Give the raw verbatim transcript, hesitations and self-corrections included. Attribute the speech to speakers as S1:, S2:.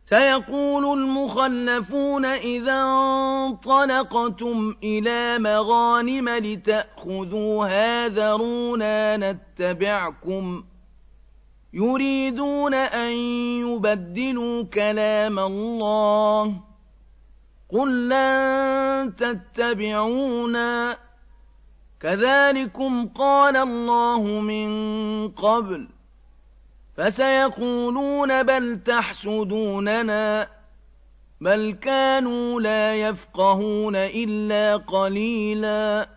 S1: سيقول المخلفون إذا انطلقتم إلى مغانم لتأخذوها ذرونا نتبعكم يريدون أن يبدلوا كلام الله قل لن تتبعونا كذلكم قال الله من قبل فسيقولون بل تحسدوننا بل كانوا لا يفقهون إلا قليلا